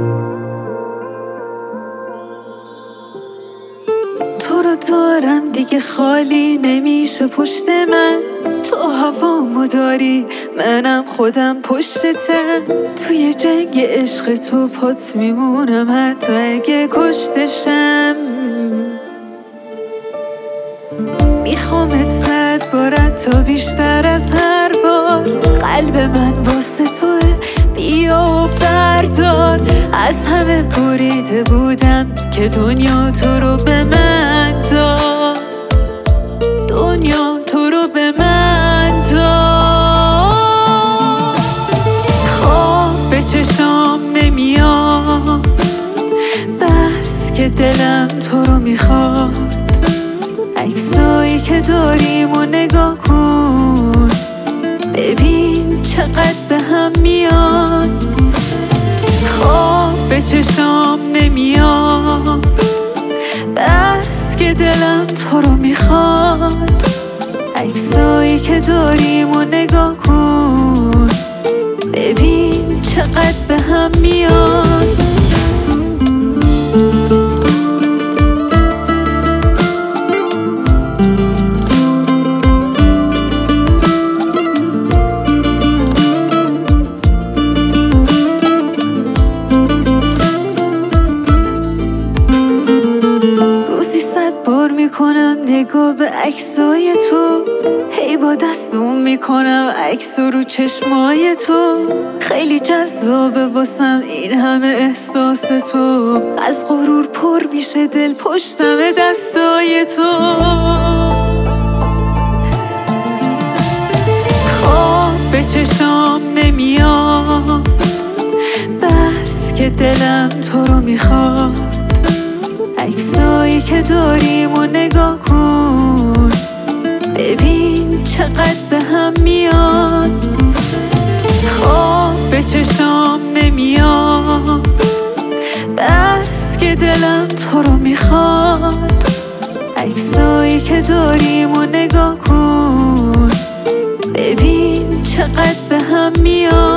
تو رو دارم دیگه خالی نمیشه پشت من. تو هوامو داری منم خودم پشتتم. توی جنگ عشق تو پات میمونم حتی اگه کشتشم. میخوامت 100 بار تا بیشتر از هر بار. قلب من واسه توه بیا و بردار. از همه بریده بودم که دنیا تو رو به من داد. دنیا تو رو به من داد. خواب به چشام نمیاد بس که دلم تو رو میخواد. عکسایی که داریم و نگاه کن ببین چقدر به هم میان. خواب به چشام نمیاد بس که دلم تو رو میخواد. عکسایی که داریم و نگاه کن ببین چقدر به هم میان. میکنم نگاه به عکسای تو. هی با دستم میکنم عکس رو چشمای تو. خیلی جذابه واسم این همه احساس تو. از غرور پر میشه دل پشتم دستای تو. خواب به چشام نمیاد بس که دلم تو رو میخواد. عکسایی که داریم و نگاه کن ببین چقدر به هم میان. خواب به چشام نمیاد بس که دلم تو رو میخواد. عکسایی که داریم و نگاه کن ببین چقدر به هم میان.